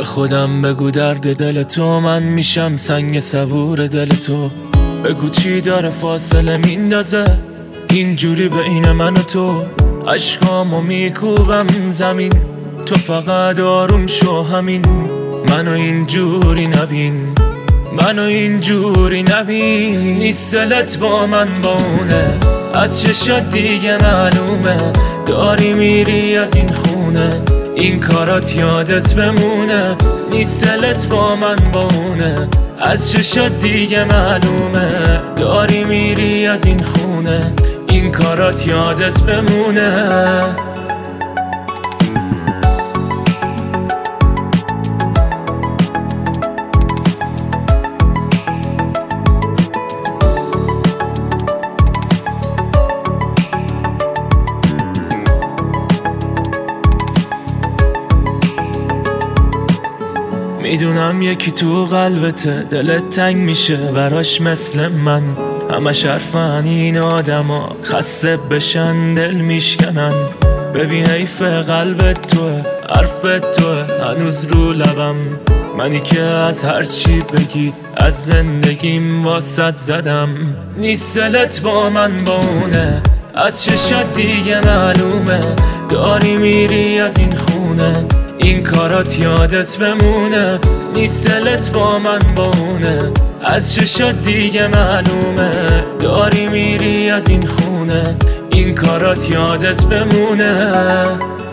به خودم بگو درد دل تو، من میشم سنگ صبور دل تو. بگو چی داره فاصله میندازه اینجوری بین من و تو. عشقامو میکوبم زمین، تو فقط آروم شو همین. منو اینجوری نبین، منو اینجوری نبین. نیست دلت با من بونه، از چشات دیگه معلومه. داری میری از این خونه، این کارات یادت بمونه. نیست دلت با من بونه، از چشات دیگه معلومه. داری میری از این خونه، این کارات یادت بمونه. میدونم یکی تو قلبته، دلت تنگ میشه براش مثل من. همش حرفن این آدما، خسته بشن دل میشکنن. ببین حیف قلبت توه، حرفت توه هنوز رو لبم. منی که از هر چی بگی از زندگیم واسط زدم. نیست دلت با من بونه، از چشات دیگه معلومه. داری میری از این خونه، این کارات یادت بمونه. نیست دلت با من بونه، از چشات دیگه معلومه. داری میری از این خونه، این کارات یادت بمونه.